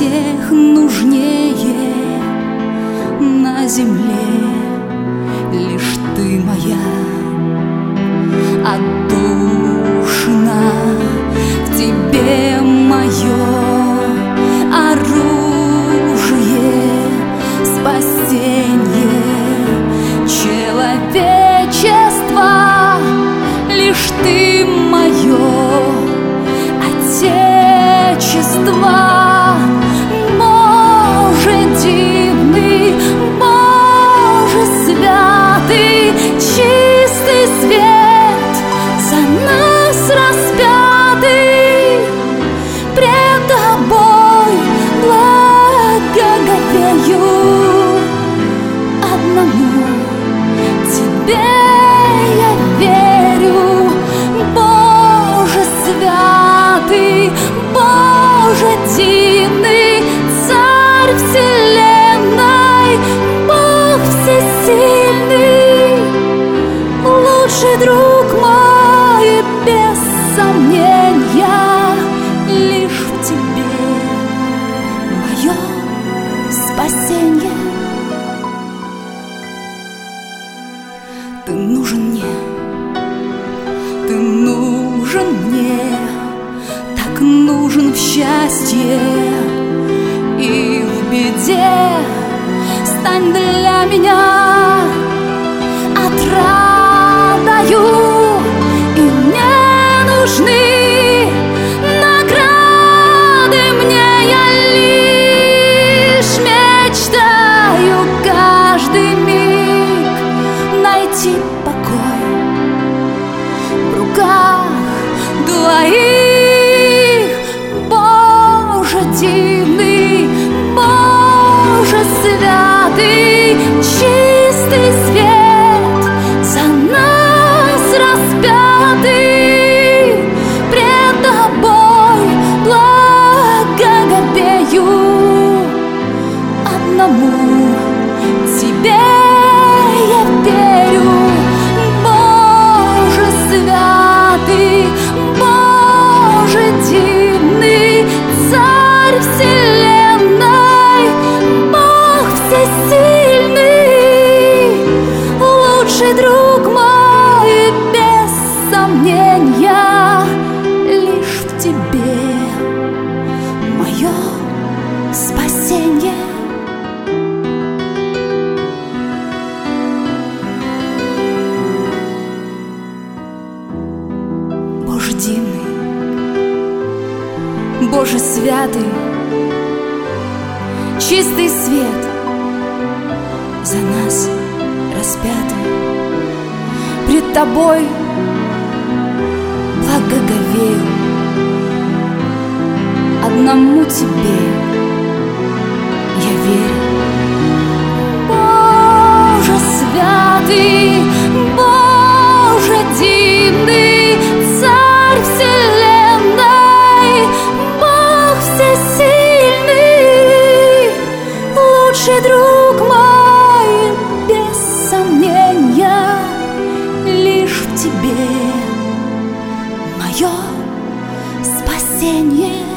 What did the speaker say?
всех нужнее на земле. Лишь ты моя отдушина, в тебе мое оружие, спасенье человечества. Лишь ты мое отечество. Боже дивный, Боже святый, чистый свет за нас распятый. Пред тобой благоговею, одному тебе я верю. Боже святый, Боже дивный, Царь вселенной, Бог всесильный, лучший друг мой, без сомнения, лишь в тебе мое спасенье. Ты нужен мне, ты нужен мне, так нужен в счастье и в беде. Стань для меня отрадою, и мне нужны награды. Мне я лишь мечтаю каждый миг найти покой в руках твоих. Боже дивный, Боже святый, чистый свет за нас распятый. Пред тобой благоговею, одному тебе я верю. Боже святый, Боже дивный, Царь вселенной, Бог всесильный, лучший друг мой, без сомнения, лишь в тебе мое спасенье. Боже дивный, Боже святый, чистый свет за нас распятый. Пред тобой благоговею, одному тебе я верю. Боже святый, Боже дивный, Царь вселенной, Бог всесильный, лучший друг мой, без сомнения, лишь в тебе мое спасенье.